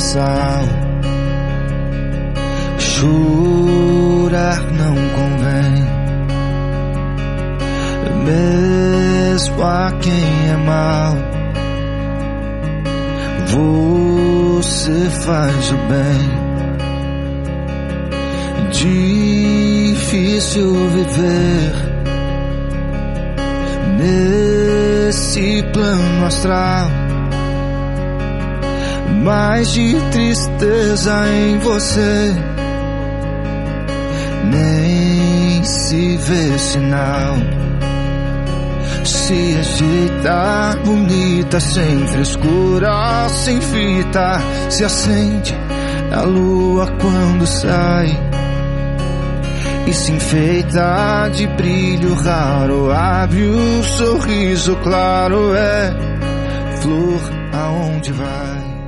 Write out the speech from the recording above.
sal. Chorar não convém, mesmo a quem é mal. Você faz o bem. Difícil viver nesse plano astral, mais de tristeza em você nem se vê sinal. Se ajeita bonita, sem frescura, sem fita, se acende a lua quando sai e se enfeita de brilho raro. Abre o sorriso claro, é flor aonde vai.